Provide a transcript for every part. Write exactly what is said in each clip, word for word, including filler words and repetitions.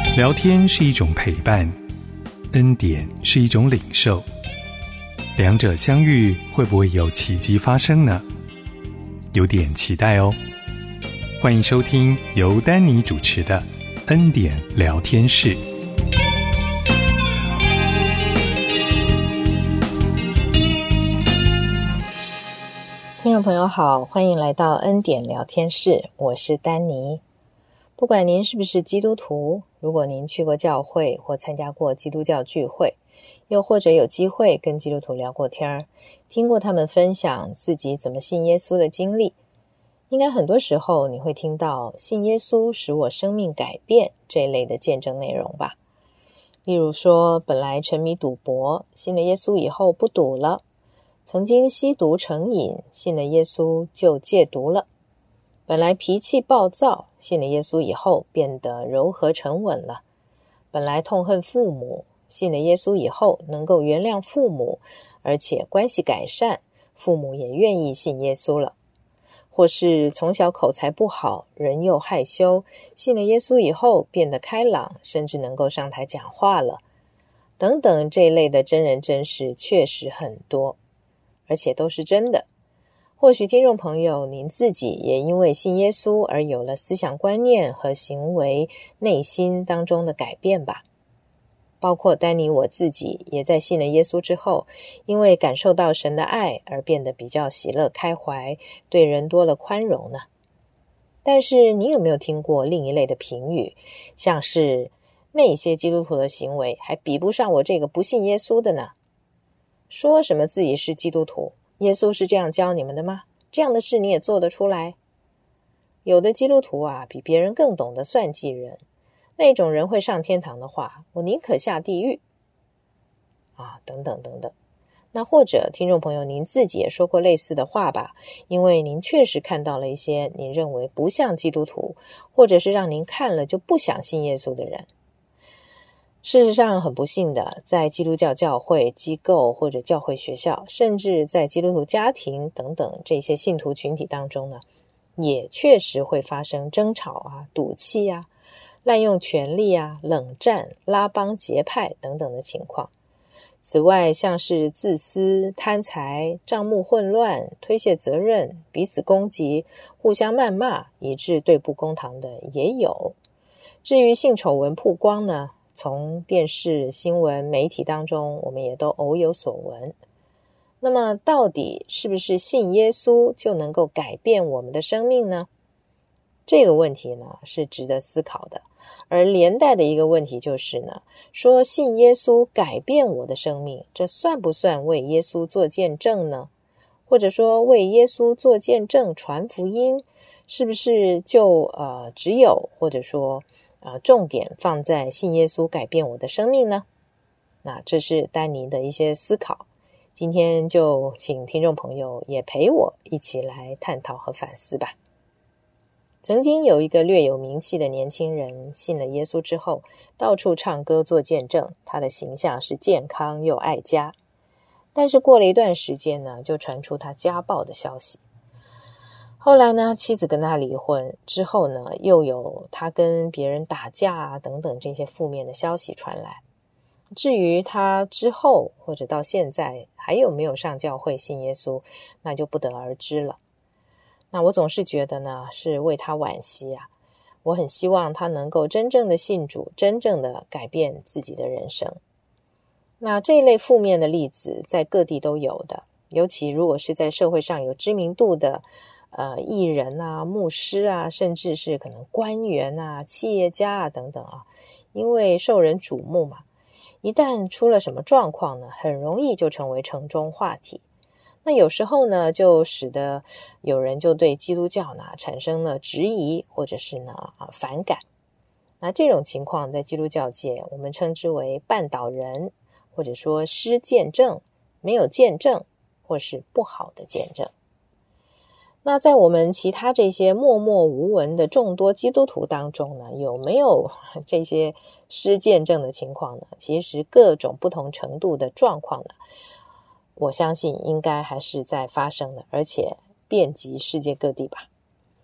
聊天是一种陪伴，恩典是一种领受，两者相遇会不会有奇迹发生呢？有点期待哦。欢迎收听由丹尼主持的恩典聊天室。 听众朋友好，欢迎来到恩典聊天室，我是丹尼。不管您是不是基督徒，如果您去过教会或参加过基督教聚会，又或者有机会跟基督徒聊过天，听过他们分享自己怎么信耶稣的经历，应该很多时候你会听到信耶稣使我生命改变这一类的见证内容吧。例如说，本来沉迷赌博，信了耶稣以后不赌了；曾经吸毒成瘾，信了耶稣就戒毒了；本来脾气暴躁，信了耶稣以后变得柔和沉稳了；本来痛恨父母，信了耶稣以后能够原谅父母，而且关系改善，父母也愿意信耶稣了；或是从小口才不好，人又害羞，信了耶稣以后变得开朗，甚至能够上台讲话了，等等，这一类的真人真事确实很多，而且都是真的。或许听众朋友您自己也因为信耶稣而有了思想观念和行为内心当中的改变吧。包括丹尼我自己也在信了耶稣之后，因为感受到神的爱而变得比较喜乐开怀，对人多了宽容呢。但是你有没有听过另一类的评语，像是那些基督徒的行为还比不上我这个不信耶稣的呢？说什么自己是基督徒，耶稣是这样教你们的吗？这样的事你也做得出来？有的基督徒啊，比别人更懂得算计人，那种人会上天堂的话，我宁可下地狱啊，等等等等。那或者听众朋友您自己也说过类似的话吧，因为您确实看到了一些您认为不像基督徒，或者是让您看了就不想信耶稣的人。事实上很不幸的，在基督教教会机构或者教会学校，甚至在基督徒家庭等等这些信徒群体当中呢，也确实会发生争吵啊、赌气啊、滥用权力啊、冷战、拉帮结派等等的情况。此外，像是自私、贪财、账目混乱、推卸责任、彼此攻击、互相谩骂，以致对簿公堂的也有。至于性丑闻曝光呢，从电视、新闻、媒体当中，我们也都偶有所闻。那么，到底是不是信耶稣就能够改变我们的生命呢？这个问题呢，是值得思考的。而连带的一个问题就是呢，说信耶稣改变我的生命，这算不算为耶稣做见证呢？或者说为耶稣做见证传福音，是不是就呃只有或者说啊、呃，重点放在信耶稣改变我的生命呢？那这是丹尼的一些思考，今天就请听众朋友也陪我一起来探讨和反思吧。曾经有一个略有名气的年轻人，信了耶稣之后，到处唱歌做见证，他的形象是健康又爱家。但是过了一段时间呢，就传出他家暴的消息。后来呢，妻子跟他离婚之后呢，又有他跟别人打架啊等等这些负面的消息传来。至于他之后或者到现在还有没有上教会信耶稣，那就不得而知了。那我总是觉得呢，是为他惋惜啊。我很希望他能够真正的信主，真正的改变自己的人生。那这一类负面的例子在各地都有的，尤其如果是在社会上有知名度的呃，艺人啊、牧师啊，甚至是可能官员啊、企业家啊等等啊，因为受人瞩目嘛，一旦出了什么状况呢，很容易就成为城中话题。那有时候呢，就使得有人就对基督教呢产生了质疑，或者是呢啊反感。那这种情况在基督教界，我们称之为绊倒人，或者说失见证、没有见证，或是不好的见证。那在我们其他这些默默无闻的众多基督徒当中呢，有没有这些失见证的情况呢？其实各种不同程度的状况呢，我相信应该还是在发生的，而且遍及世界各地吧。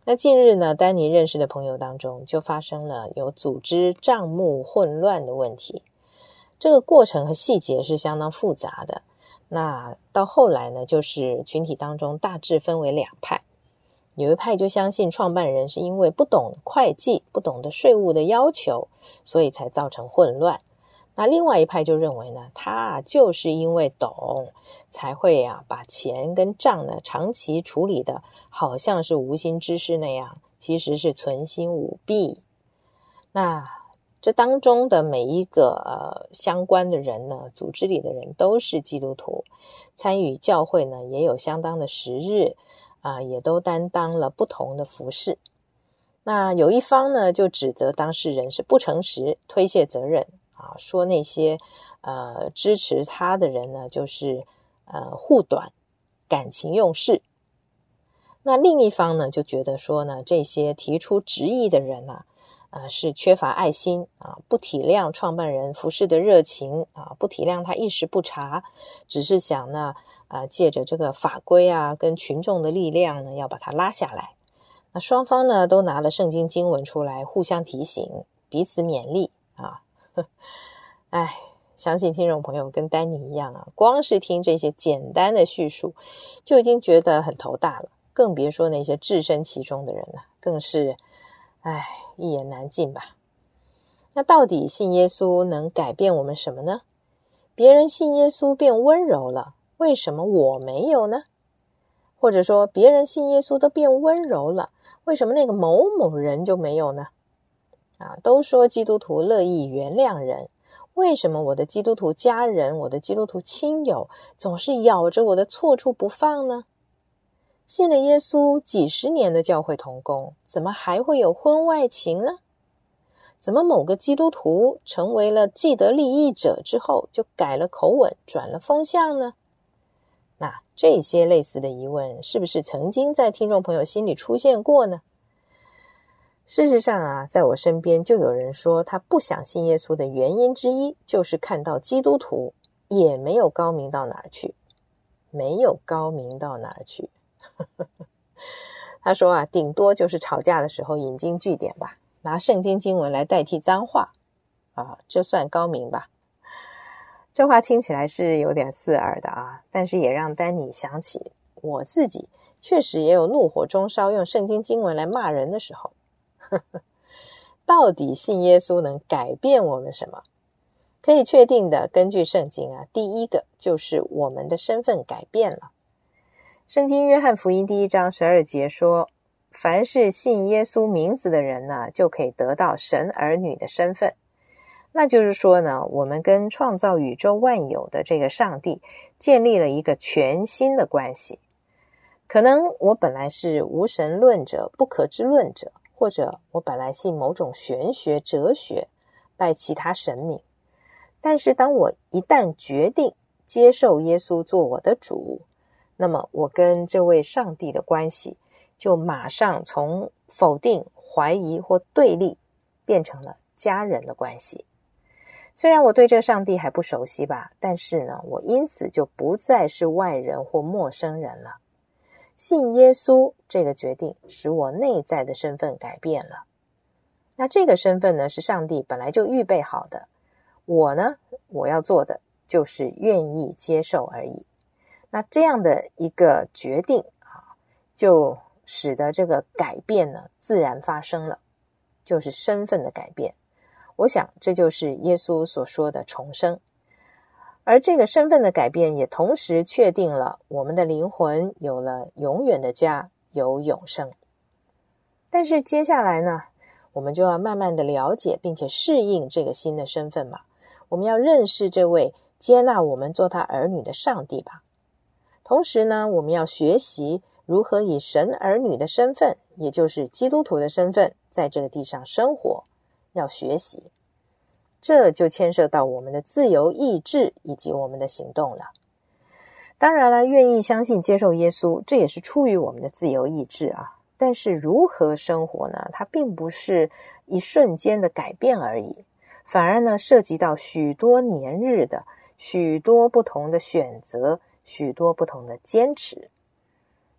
那近日呢，丹尼认识的朋友当中就发生了有组织账目混乱的问题。这个过程和细节是相当复杂的。那到后来呢，就是群体当中大致分为两派。有一派就相信创办人是因为不懂会计，不懂得税务的要求，所以才造成混乱。那另外一派就认为呢，他就是因为懂，才会啊把钱跟账呢长期处理的好像是无心之失那样，其实是存心舞弊。那这当中的每一个呃相关的人呢，组织里的人都是基督徒，参与教会呢也有相当的时日啊、呃，也都担当了不同的服事。那有一方呢就指责当事人是不诚实，推卸责任啊，说那些呃支持他的人呢就是呃护短，感情用事。那另一方呢就觉得说呢，这些提出质疑的人啊，呃是缺乏爱心啊，不体谅创办人服事的热情啊，不体谅他一时不察，只是想呢啊借着这个法规啊跟群众的力量呢要把他拉下来。那双方呢都拿了圣经经文出来互相提醒，彼此勉励啊。哎，相信听众朋友跟丹尼一样啊，光是听这些简单的叙述就已经觉得很头大了，更别说那些置身其中的人了，更是哎一言难尽吧。那到底信耶稣能改变我们什么呢？别人信耶稣变温柔了，为什么我没有呢？或者说别人信耶稣都变温柔了，为什么那个某某人就没有呢？啊，都说基督徒乐意原谅人，为什么我的基督徒家人，我的基督徒亲友总是咬着我的错处不放呢？信了耶稣几十年的教会同工，怎么还会有婚外情呢？怎么某个基督徒成为了既得利益者之后，就改了口吻，转了风向呢？那这些类似的疑问，是不是曾经在听众朋友心里出现过呢？事实上啊，在我身边就有人说，他不想信耶稣的原因之一，就是看到基督徒也没有高明到哪儿去，没有高明到哪儿去。他说啊，顶多就是吵架的时候引经据典吧，拿圣经经文来代替脏话啊，这算高明吧？这话听起来是有点刺耳的啊，但是也让丹尼想起我自己确实也有怒火中烧用圣经经文来骂人的时候。到底信耶稣能改变我们什么？可以确定的，根据圣经啊，第一个就是我们的身份改变了。圣经约翰福音第一章十二节说，凡是信耶稣名字的人呢，就可以得到神儿女的身份。那就是说呢，我们跟创造宇宙万有的这个上帝建立了一个全新的关系。可能我本来是无神论者、不可知论者，或者我本来信某种玄学、哲学，拜其他神明。但是当我一旦决定接受耶稣做我的主，那么我跟这位上帝的关系就马上从否定、怀疑或对立变成了家人的关系。虽然我对这上帝还不熟悉吧，但是呢，我因此就不再是外人或陌生人了。信耶稣这个决定使我内在的身份改变了。那这个身份呢，是上帝本来就预备好的。我呢，我要做的就是愿意接受而已。那这样的一个决定啊，就使得这个改变呢自然发生了，就是身份的改变。我想这就是耶稣所说的重生。而这个身份的改变也同时确定了我们的灵魂有了永远的家，有永生。但是接下来呢，我们就要慢慢的了解并且适应这个新的身份吧。我们要认识这位接纳我们做他儿女的上帝吧。同时呢，我们要学习如何以神儿女的身份，也就是基督徒的身份，在这个地上生活，要学习。这就牵涉到我们的自由意志以及我们的行动了。当然了，愿意相信接受耶稣，这也是出于我们的自由意志啊。但是如何生活呢？它并不是一瞬间的改变而已，反而呢，涉及到许多年日的、许多不同的选择、许多不同的坚持。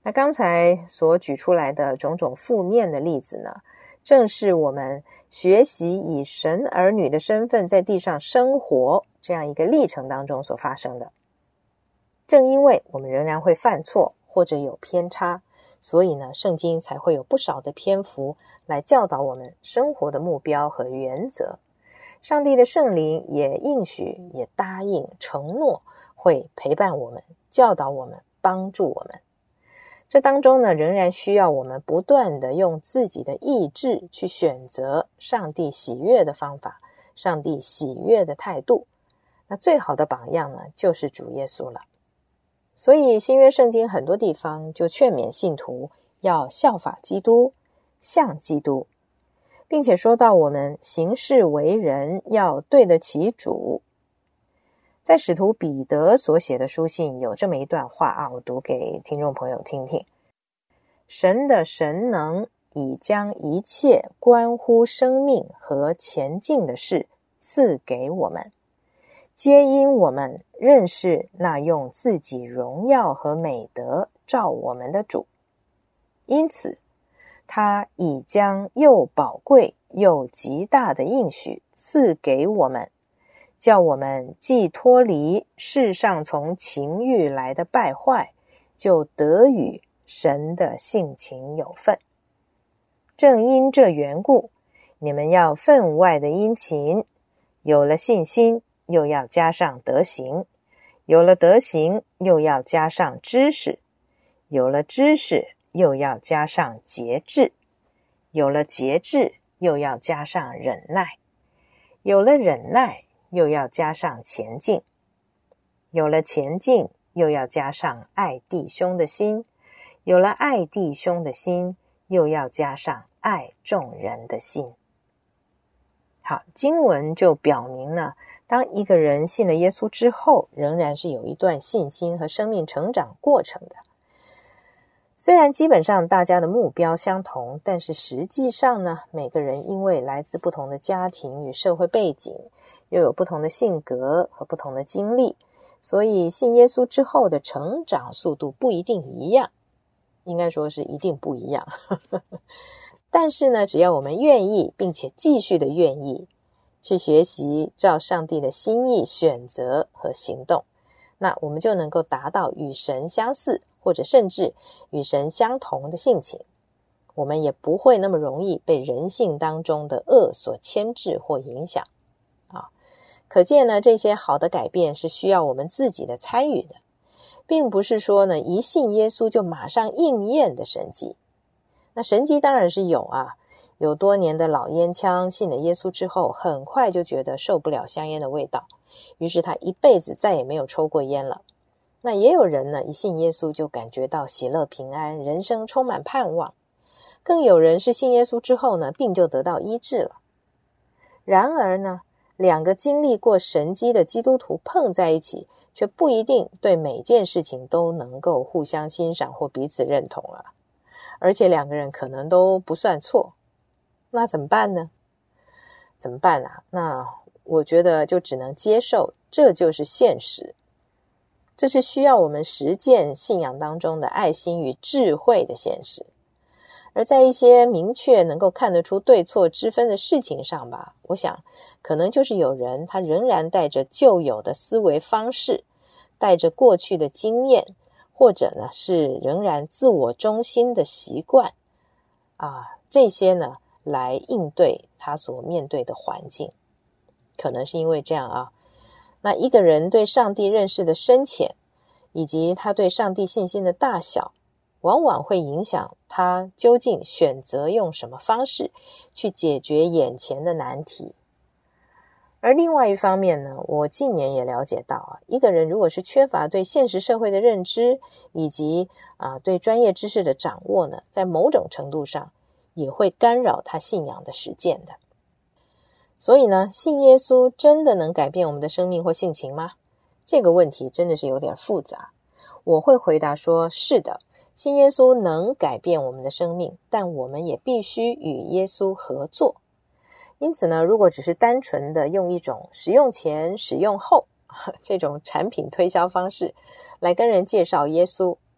那刚才所举出来的种种负面的例子呢，正是我们学习以神儿女的身份在地上生活这样一个历程当中所发生的。正因为我们仍然会犯错或者有偏差，所以呢，圣经才会有不少的篇幅来教导我们生活的目标和原则。上帝的圣灵也应许，也答应承诺会陪伴我们，教导我们，帮助我们。这当中呢，仍然需要我们不断的用自己的意志去选择上帝喜悦的方法，上帝喜悦的态度。那最好的榜样呢，就是主耶稣了。所以新约圣经很多地方就劝勉信徒要效法基督，像基督，并且说到我们行事为人要对得起主。在使徒彼得所写的书信有这么一段话啊，我读给听众朋友听听。神的神能已将一切关乎生命和前进的事赐给我们，皆因我们认识那用自己荣耀和美德照我们的主。因此他已将又宝贵又极大的应许赐给我们，叫我们既脱离世上从情欲来的败坏，就得与神的性情有份。正因这缘故，你们要分外的殷勤，有了信心，又要加上德行，有了德行，又要加上知识，有了知识，又要加上节制，有了节制，又要加上忍耐，有了忍耐，又要加上前进，有了前进，又要加上爱弟兄的心，有了爱弟兄的心，又要加上爱众人的心。好，经文就表明呢，当一个人信了耶稣之后，仍然是有一段信心和生命成长过程的。虽然基本上大家的目标相同，但是实际上呢，每个人因为来自不同的家庭与社会背景，又有不同的性格和不同的经历，所以信耶稣之后的成长速度不一定一样，应该说是一定不一样。但是呢，只要我们愿意，并且继续的愿意去学习照上帝的心意选择和行动，那我们就能够达到与神相似，或者甚至与神相同的性情。我们也不会那么容易被人性当中的恶所牵制或影响啊。可见呢，这些好的改变是需要我们自己的参与的，并不是说呢，一信耶稣就马上应验的神迹。那神迹当然是有啊，有多年的老烟枪信了耶稣之后，很快就觉得受不了香烟的味道，于是他一辈子再也没有抽过烟了。那也有人呢，一信耶稣就感觉到喜乐平安，人生充满盼望。更有人是信耶稣之后呢，病就得到医治了。然而呢，两个经历过神迹的基督徒碰在一起，却不一定对每件事情都能够互相欣赏或彼此认同啊。而且两个人可能都不算错，那怎么办呢？怎么办啊？那我觉得就只能接受，这就是现实。这是需要我们实践信仰当中的爱心与智慧的现实。而在一些明确能够看得出对错之分的事情上吧，我想可能就是有人他仍然带着旧有的思维方式，带着过去的经验，或者呢是仍然自我中心的习惯啊，这些呢来应对他所面对的环境。可能是因为这样啊，那一个人对上帝认识的深浅，以及他对上帝信心的大小，往往会影响他究竟选择用什么方式去解决眼前的难题。而另外一方面呢，我近年也了解到啊，一个人如果是缺乏对现实社会的认知，以及啊对专业知识的掌握呢，在某种程度上也会干扰他信仰的实践的。所以呢，信耶稣真的能改变我们的生命或性情吗？这个问题真的是有点复杂。我会回答说，是的，信耶稣能改变我们的生命，但我们也必须与耶稣合作。因此呢，如果只是单纯的用一种使用前使用后这种产品推销方式来跟人介绍耶稣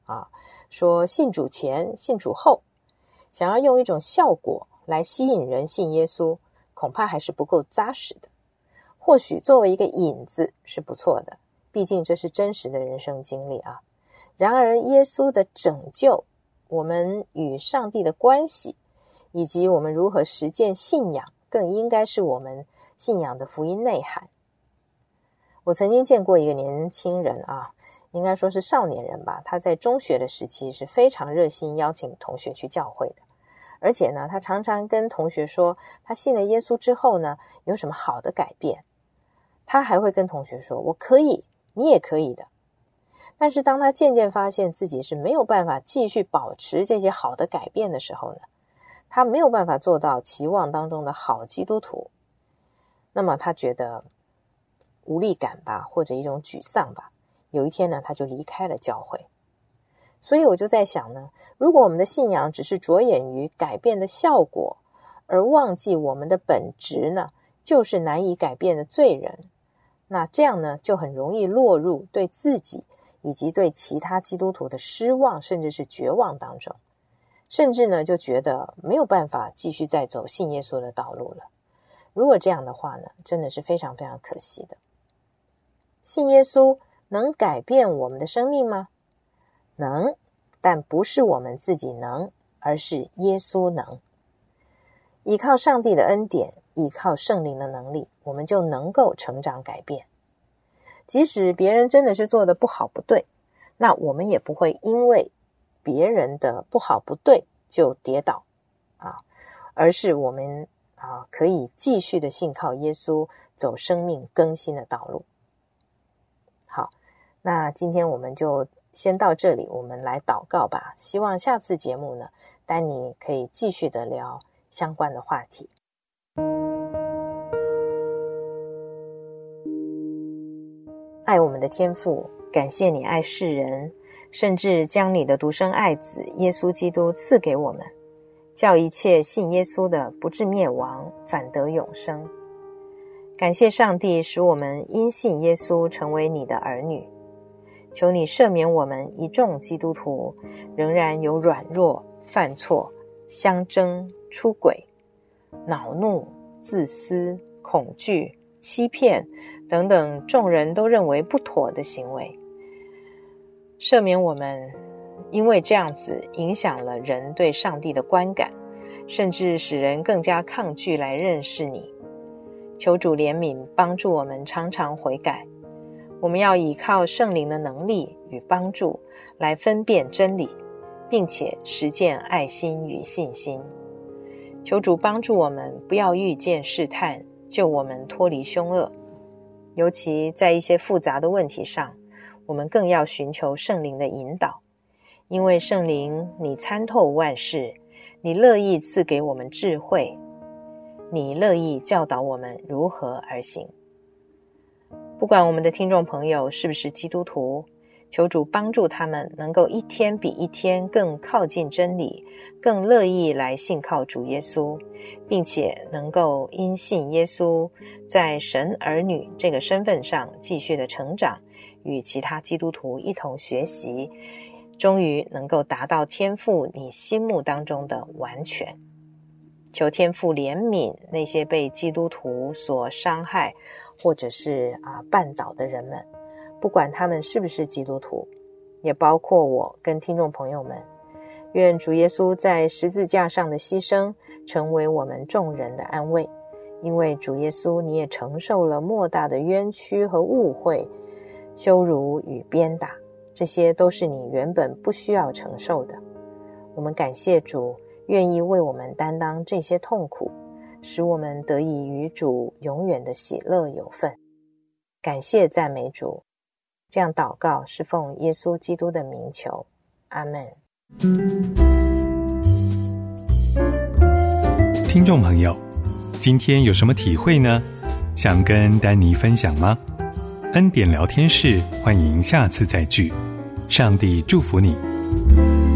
啊，说信主前、信主后，想要用一种效果来吸引人信耶稣，恐怕还是不够扎实的。或许作为一个引子是不错的，毕竟这是真实的人生经历啊。然而耶稣的拯救，我们与上帝的关系，以及我们如何实践信仰，更应该是我们信仰的福音内涵。我曾经见过一个年轻人啊，应该说是少年人吧，他在中学的时期是非常热心邀请同学去教会的，而且呢，他常常跟同学说他信了耶稣之后呢，有什么好的改变。他还会跟同学说，我可以，你也可以的。但是当他渐渐发现自己是没有办法继续保持这些好的改变的时候呢，他没有办法做到期望当中的好基督徒，那么他觉得无力感吧，或者一种沮丧吧。有一天呢，他就离开了教会。所以我就在想呢，如果我们的信仰只是着眼于改变的效果，而忘记我们的本质呢，就是难以改变的罪人，那这样呢，就很容易落入对自己以及对其他基督徒的失望，甚至是绝望当中。甚至呢，就觉得没有办法继续再走信耶稣的道路了。如果这样的话呢，真的是非常非常可惜的。信耶稣能改变我们的生命吗？能，但不是我们自己能，而是耶稣能。依靠上帝的恩典，依靠圣灵的能力，我们就能够成长改变。即使别人真的是做的不好不对，那我们也不会因为别人的不好不对就跌倒啊，而是我们啊可以继续的信靠耶稣，走生命更新的道路。好，那今天我们就先到这里，我们来祷告吧。希望下次节目呢，丹尼可以继续的聊相关的话题。爱我们的天父，感谢你爱世人，甚至将你的独生爱子耶稣基督赐给我们，叫一切信耶稣的不至灭亡，反得永生。感谢上帝使我们因信耶稣成为你的儿女，求你赦免我们一众基督徒仍然有软弱、犯错、相争、出轨、恼怒、自私、恐惧、欺骗等等众人都认为不妥的行为。赦免我们因为这样子影响了人对上帝的观感，甚至使人更加抗拒来认识你。求主怜悯，帮助我们常常悔改。我们要依靠圣灵的能力与帮助来分辨真理，并且实践爱心与信心。求主帮助我们不要遇见试探，救我们脱离凶恶。尤其在一些复杂的问题上，我们更要寻求圣灵的引导，因为圣灵，你参透万事，你乐意赐给我们智慧，你乐意教导我们如何而行。不管我们的听众朋友是不是基督徒，求主帮助他们能够一天比一天更靠近真理，更乐意来信靠主耶稣，并且能够因信耶稣在神儿女这个身份上继续的成长，与其他基督徒一同学习，终于能够达到天父你心目当中的完全。求天父怜悯那些被基督徒所伤害或者是啊绊倒的人们，不管他们是不是基督徒，也包括我跟听众朋友们。愿主耶稣在十字架上的牺牲成为我们众人的安慰，因为主耶稣你也承受了莫大的冤屈和误会、羞辱与鞭打，这些都是你原本不需要承受的。我们感谢主愿意为我们担当这些痛苦，使我们得以与主永远的喜乐有份。感谢赞美主，这样祷告是奉耶稣基督的名求，阿们。 听众朋友，今天有什么体会呢？想跟丹尼分享吗？恩典聊天室，欢迎下次再聚。上帝祝福你。